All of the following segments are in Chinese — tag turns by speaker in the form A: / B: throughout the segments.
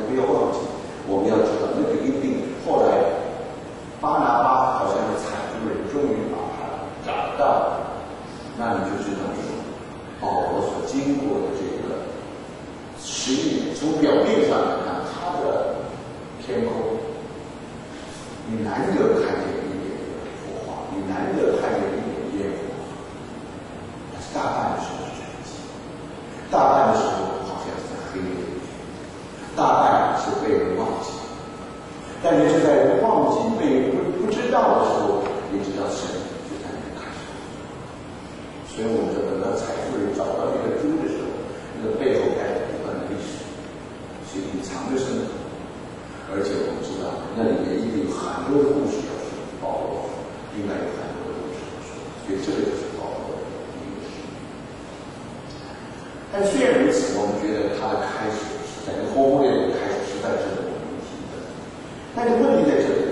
A: 不要忘记，我们要知道那个一定后来巴拿巴好像是采夫人终于把他找到了，那你就知道说保罗所经过的这个11年，从表面上来看，他的天空，你难得看见一点浮华，你难得看见一点烟火，但是大半的时候是沉寂，大半的时候好像是在黑夜里，大半是被人忘记，但是就在人忘记、被人不知道的时候，你知道神就在那里看守。所以我们说，等到采夫人找到这个猪的时候，那个背后带着一段历史，是隐藏的深刻。而且我们知道，那里面一定有很多的故事要说，保罗应该有很多的故事要说，所以这个就是保罗的一个事。但虽然如此，我们觉得他的开始是在这后面的开始实在是我们提的，但是问题在这里，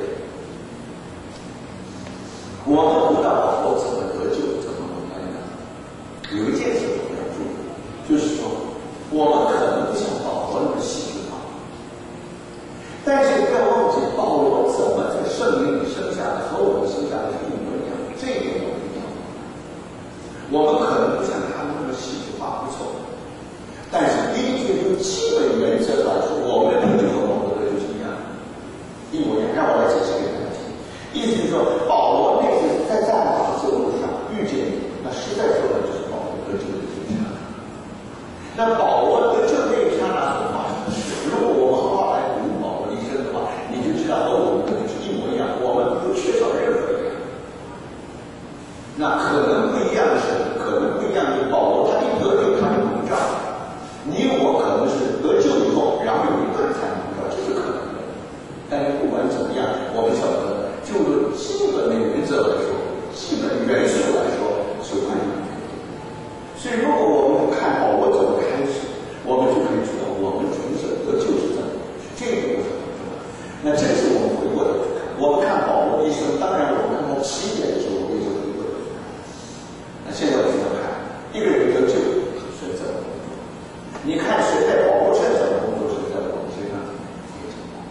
A: 我们读到保罗怎么得救，怎么蒙恩呢？有一件事我们要注意，就是说，我们可能不像保罗那么戏剧化。但是不要忘记，保罗怎么在圣灵里生下的和我们生下的是一模一样，这一点我们一定要明白。我们可能不像他们那么戏剧化，不错，但是依据这个基本原则来说，我们的得救和保罗的得救是一样的，一模一样。让我来解释给大家听。意思就是说，保罗那次在战马的路上遇见你，那实在说的就是保罗得救的这一刹那。那保罗得救那一刹那所发生的事，如果我们后来读保罗的一生的话，你就知道和我们的是一模一样，我们不缺少任何一样。那可能不一样的是，可能不一样的是保罗他一得救他就蒙召，你我可能是得救以后，然后有一段才蒙召，这是可能的。但是不管怎么样，我们晓得，就基本的原则来说，基本元素来说，是关于。所以，如果我们看保罗怎么开始，我们就可以知道我们从神得救是怎么回事，这个是很重要的。那这是我们回过头去看，我们看保罗的一生，当然我们看他起点的时候，我们就回过头去看。那现在我们要看一个人得救，神在我们中，你看谁在保罗身上的工作，谁在我们身上也成功。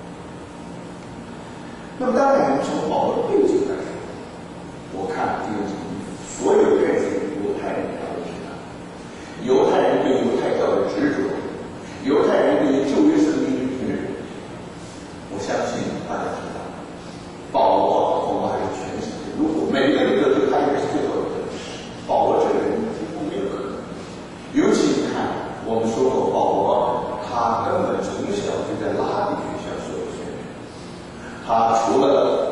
A: 那么当然，从保罗的背景来说，我看这个所有认识犹太人。犹太人对犹太教的执着，犹太人对于旧约圣经的评论，我相信大家知道，保罗恐怕还是全世界，如果每个人得救，他应该是最后一个。保罗这个人几乎没有可能。尤其你看，我们说过，保罗他根本从小就在拉比学校受训，他除了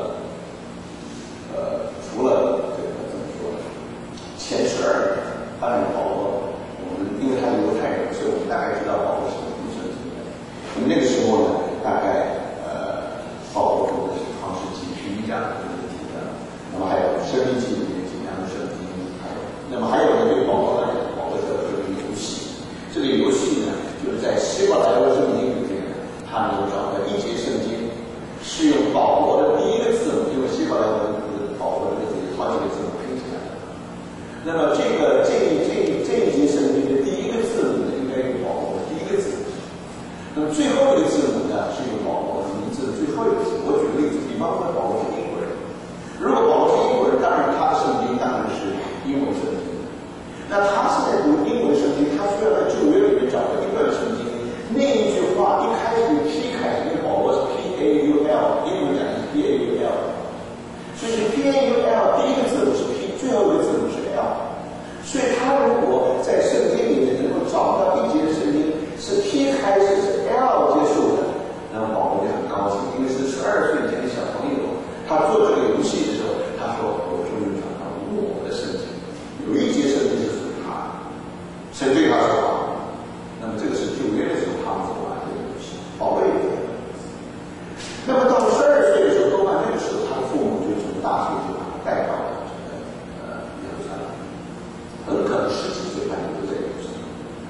A: 这个怎么说呢？前12年，当然保罗。因为他是犹太人，所以我们大概知道保罗是读圣经的。那么那个时候呢，大概保罗读的是创世纪第1章的几章，那么还有生命记里面几章的圣经，那么还有呢，对保罗来讲，保罗叫做一个游戏。这个游戏呢，就是在希伯来文圣经里面，他能够找到一节圣经是用保罗的第一个字母，因为希伯来文保罗的好几个字母拼起来的。那么这一节圣经的第一个字母呢，应该用保罗的第一个字母。那么最后一个字母呢，是用保罗的名字的最后一个字母。我举个例子，比方说保罗是英国人，如果保罗是英国人，当然他的圣经当然是英文圣经。那他是在读英文圣经，他需要在旧约里面找到一段圣经，那一句话一开始就P开始，因为保罗是 P-A-U-L， 英文讲是 P-A-U-L， 所以 P-A-U-L 第一个字母是 P， 最后一个字母是 L。所以他如果在圣经里面能够找到一节圣经是 P 开始是 L 结束的，那么保罗就很高兴，因为是12岁以前的小朋友，他做这个游戏的时候，他说我终于找到我的圣经，有一节圣经是属于他，神对他说话。那么这个是旧约的时候他们所玩的游戏，保罗也这样。那么到12岁的时候，多半那个时候他的父母就从大学就把他带到了耶路撒冷。很可能17岁他就留在耶路撒冷，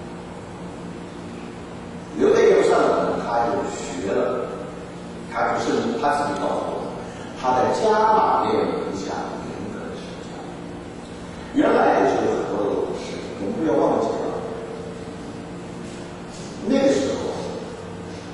A: 留在耶路撒冷，他就学了，他自己告诉我，他在加马列门下严格的学教。原来的时候很多的老师，我们不要忘记了，那个时候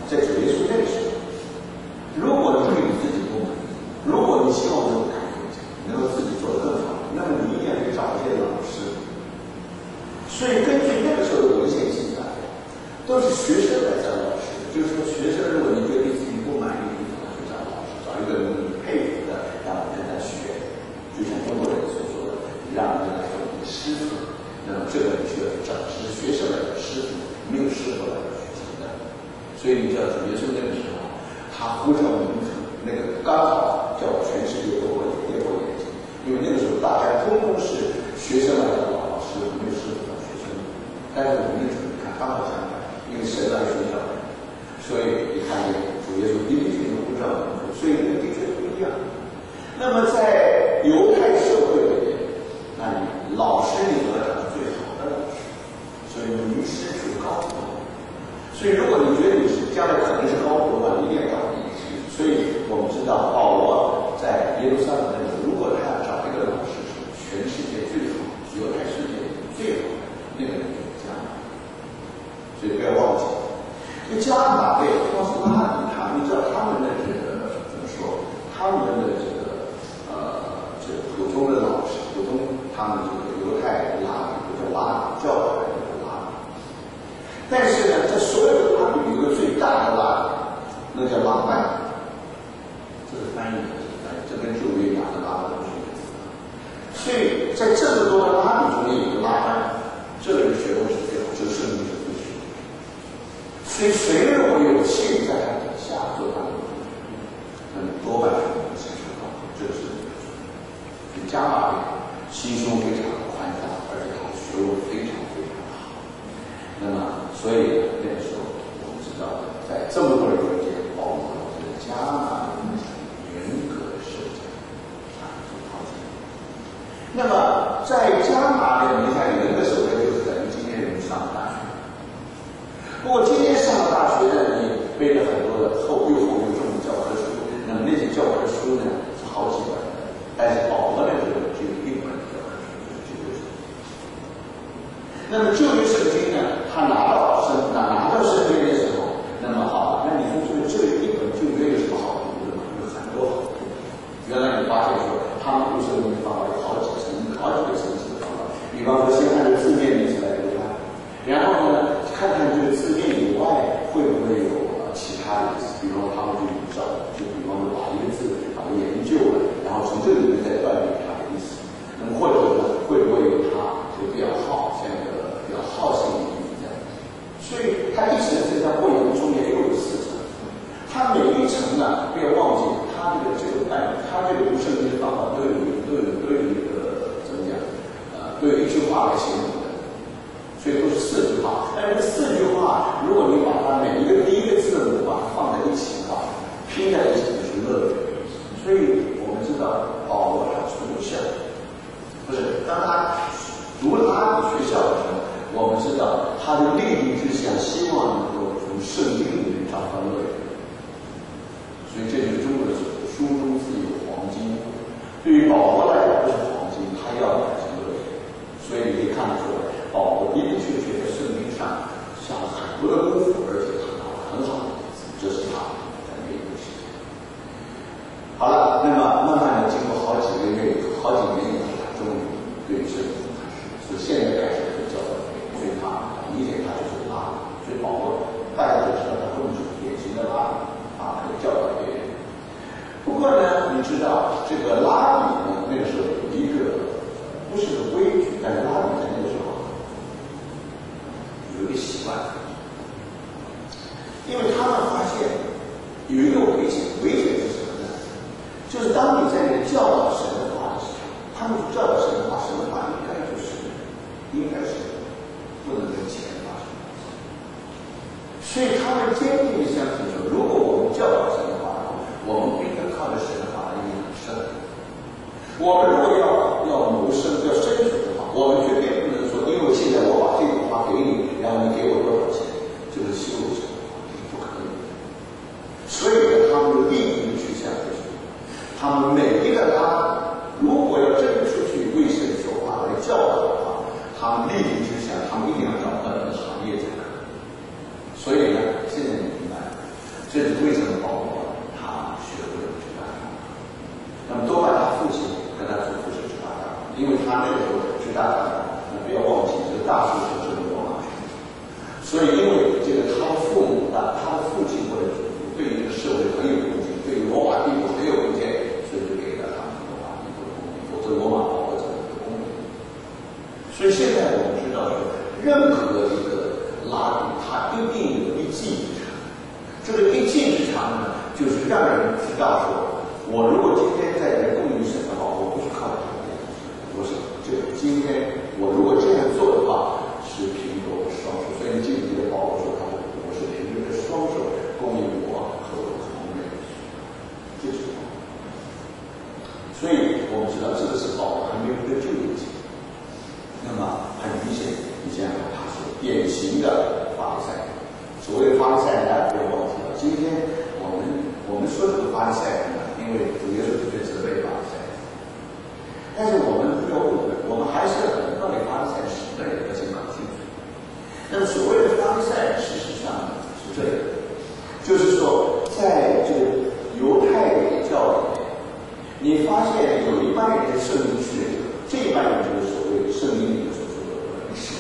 A: 在主耶稣那个时候，如果你对你自己不满意，如果你希望能够改变，能够自己做得更好，那么你一定要去找一些老师。所以根据那个时候的文献记载，都是学生来找老师，就是说学生如果你觉得自己不满意，你可能去找老师，找一个你佩服的，然后跟他学，就像中国人所说的，让人来做你的师傅。那么这个你需要去找学生来找师傅，没有师傅来学习的。所以你知道主耶稣那个时候，他呼召门徒，那个刚好叫全世界都会跌破眼镜，因为那个时候大家通通是学生来找老师，没有师傅找学生。但是我们那时候你看刚好相反，因为神来学校，所以你看见主耶稣的确是呼召门徒，所以那的确不一样。那么在犹太社会里面，那你老师你得找最好的老师，所以名师出高徒。所以如果你觉得你是将来可能是高徒的话，你一定要找名师。所以我们知道保罗在耶路撒冷那里，如果他要找一个老师是全世界最好、犹太世界最好的，那个人就是加马列。所以不要忘记，这加马列或是拉比他，你知道他们的这个怎么说？他们的这个普通的老师，普通他们这个犹太拉比或者拉比教派的拉比。但是呢，在所有的拉比有一个最大的拉比，那叫拉班。这是翻译的，这跟旧约讲的拉班是一个词。所以在这么多的拉比中间有个拉班，这个人学问是最好，这圣经是最好。所以谁如果有幸在他底下做他的同学，那么多半是能享受到这个是。加马列心胸非常的宽大，而且他的学问非常非常的好。那么，所以那个时候我们知道，在这么多人中间，保罗这个加马列严格的设计做套件。那么，在加马列名下人的时候，就是等于今天人上了大学。不过今天上了大学呢，你背了很多的又厚又重的教科书，那么那些教科书呢是好几本。但是保罗那个只有一本教科书，就是旧约圣经。那么旧约圣经呢，他拿到圣经的时候，那么好，那你说这一本旧约有什么好读的吗？有很多好读。原来你发现说，他们读圣经的方法有好几个层次的方法。比方说，先按照字面意思来读它，然后呢，看看这个字面以外会不会有其他的意思。比方说，他们去找，就比方说把一个字把它研究了。然后从这里面再断定它的意思，那么或者呢，会不会有它就比较像一个比较好性的意思这样？所以它一层层它会有中间又有4层，它每一层呢，不要忘记它这个读圣经的方法都有一个怎么讲？都有一句话来形容的，所以都是4句话。但是这4句话，如果你把它每一个第一个字母把它放在一起的话，拼在一起就是乐的意思。所以我们知道保罗他从小当他读拉比学校的时候，我们知道他的立地志向，希望能够从圣经里面找到乐趣。所以这就是中国人说的书中自有黄金。对于保罗来讲不是黄金，他要的是乐趣。所以你可以看得出来，保罗的确在圣经上下了很多的功夫，而且他拿了很好的意思，这是他在那一个时间。好了，那么慢慢的经过好几个月、好几年以后，他终于对圣经开始，所以现在开始就教导所以他理解他就是拉比，所以保罗大家都知道他不是典型的拉比可以教导别人。不过呢，你知道这个拉比呢，那个时候有一个不是个规矩，但是拉比在那个时候有一个习惯，因为他们发现有一个危险是什么呢？就是当你在那教导神的话的时候，他们教导神的话应该是不能跟钱发生关系。所以他们坚定地相信说，如果我们教导神的话，我们不应该靠着神的话来养生。我们如果要谋生、要生存的话，我们绝对不能说，因为现在我把这个话给你，然后你给我多少钱，就是羞辱神的话，这是不可以的。所以呢，他们立意去向就是，他们每一个如果要真出去为神说话来教导的话，他们立意之下，他们一定要找到一个行业才可以。所以呢，现在你明白， 甚至未曾保罗他学会了去打仗。那么多半他父亲跟他祖父是去打仗，因为他那个时候去打仗，不要忘记这个大数是罗马人，所以因为这个他的父母他的父亲或者祖父对于这个社会很有贡献，对于罗马帝国很有贡献，所以就给了他们罗马帝国的公民，否则罗马保护者的公民。所以现在我们知道说，任何一个拉比他一定有一技之长，这个一技之长呢，就是让人知道说，我如果今天在人公于神的话，我不是靠他的，我是这个今天我如果这样做的话，是凭着我双手。所以记不记得保罗说他说我是凭着这双手供应我和我的同类，这是保罗。所以我们知道这个是保罗还没有得救以前。那么很明显，你这样看他是典型的法利赛人。所谓的法利赛人，大家不要忘记了，今天我们说这个法利赛人呢，因为主耶稣就责备法利赛人，但是我们不要误会，我们还是很到底法利赛人是什么人，要先搞清楚。那么所谓的法利赛人，事实上是这样，就是说，在这个犹太的教里面，你发现有一半人是圣经学者，这一半人就是所谓圣经里面所说的文士。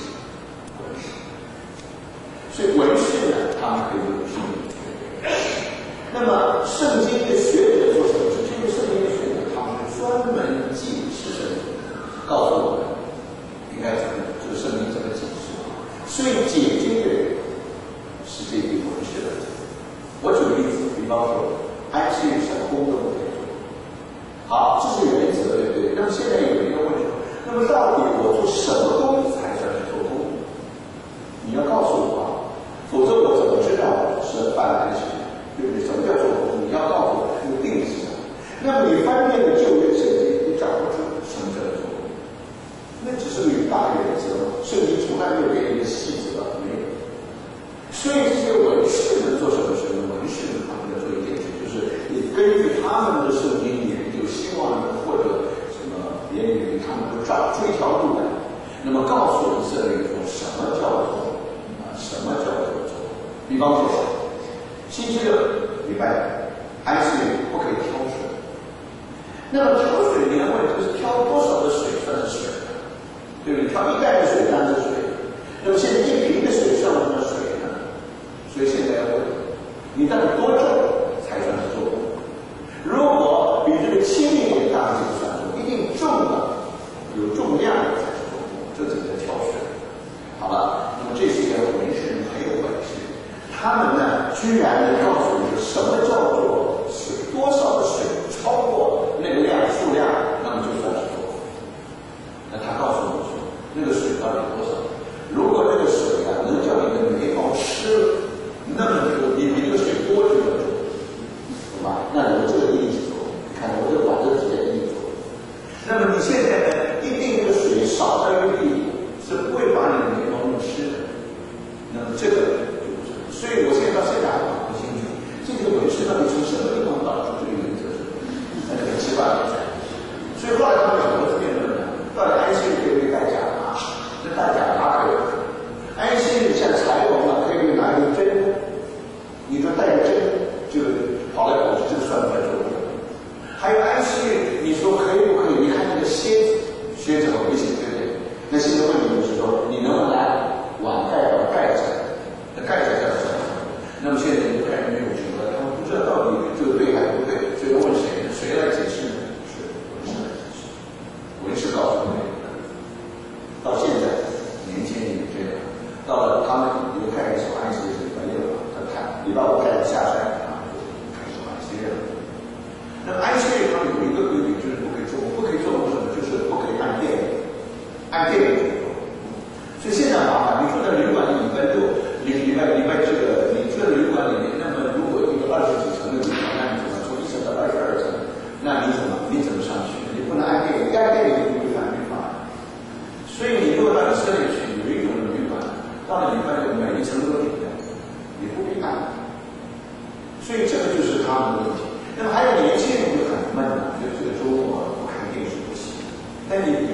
A: 所以文士呢，他们可以用圣经学者。那么圣经的学者做什么事？这些圣经的学者，他们是专门解释圣经，告诉我们应该怎么这个圣经怎么解释。所以解经的人是这批文士的。我举个例子，比方说安息日什么工作都可以做。好，这是原则，对不对？那么现在有一个问题，那么到底我做什么工才算是做工？你要告诉我啊，否则我怎么知道是办安息日？对不对？什么叫做工？你要告诉我这个定义是什么？那么你翻遍了旧约圣经，你找不出什么叫做工，那只是个大原则嘛。圣经从来没有给你一个细则，没有。所以这些文士们做什么事呢？文士们他们要做一件事，就是你根据他们的圣经研究，希望或者什么言语，他们都找出一条路来，那么告诉以色列人说什么叫做什么叫做做。比方说，星期六、礼拜安息日不可以挑水。那么挑水，你要问就是挑多少的水算是水？对不对？挑一袋的水当然是水。那么现在一瓶的水算不算水呢？所以现在要问你到底多重才算是做工？如果比这个轻一点，当然就不算重，一定重了，有重量的才是做工，这怎么叫挑水？好了，那么这些文士很有本事，他们呢居然能告诉你说什么叫做水，多少的水超过那个量数量，那么就算是做工。那他告诉你说那个水到底多少？如果这个水啊能叫你的眉毛湿，那么你比这个水多就要做，懂吧？那我这个意思做，你看我就把这个直接意思做。那么你现在呢，一定这个水少到一个地步，是不会把你的眉毛弄湿的。那么这个就不是。所以我现在到现在还搞不清楚，这个文士到底从什么地方导出这个原则是？那很奇怪的。所以后来他们很多辩论呢，到底安息日可以戴假发？这戴假发可以。安息日像裁缝啊，可以拿一个针，你说带个针就跑来跑去，这个算不算做工？还有安息日，你说可以不可以？你看那个靴子很危险，对不对？那现在问题就是说，你能不能拿碗盖把它盖起来？那盖起来叫什么？那么现在犹太人没有辙了，他们不知道到底这个对还是不对，所以问谁？谁来解释呢？是文士来解释。文士告诉你，到现在年轻人也这样。到了他们犹太人守安息日是礼拜六了，他看礼拜五开始下山，然后就开始守安息日了。那么安息日他们有一个规定，就是不可以做梦，不可以做梦什么？就是不可以按电铃，按电铃就做。所以现在麻烦，你住在旅馆里，礼拜六、礼拜这个你住在旅馆里面，那么如果一个20几层的旅馆，那你怎么从1层到22层？那你怎么上去？你不能按电铃，按电铃就违反律法。所以你如果到以色列去，有一种旅馆。到了礼拜六，每一层都顶的，你不必按。所以这个就是他们的问题。那么还有年轻人就很闷了，就这个周末不看电视不行。但你